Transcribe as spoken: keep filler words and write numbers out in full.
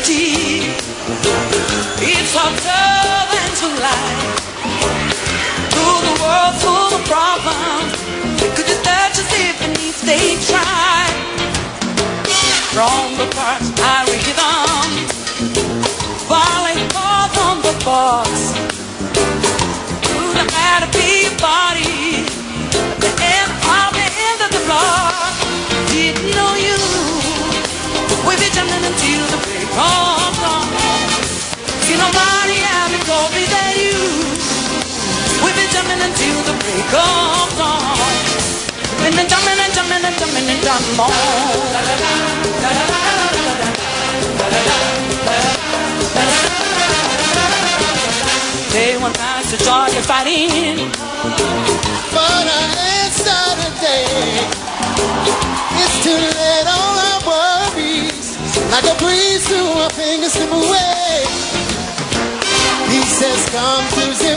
eternity. It's harder than to lie. Through the world full of problems, could you touch us if beneath they try? From the parts I rhythm, falling far from the box. Through the had to be a body, at the end of the end of the block. Didn't know you. We'll be jumping until the break of dawn. See nobody ever told me that you. We've been jumping until the break of dawn. We've been jumping and jumping and jumping and jumping on. Day one night to start your fighting, but I ain't started today. It's too late, all our worries like a breeze through our fingers slip away. He says come Tuesday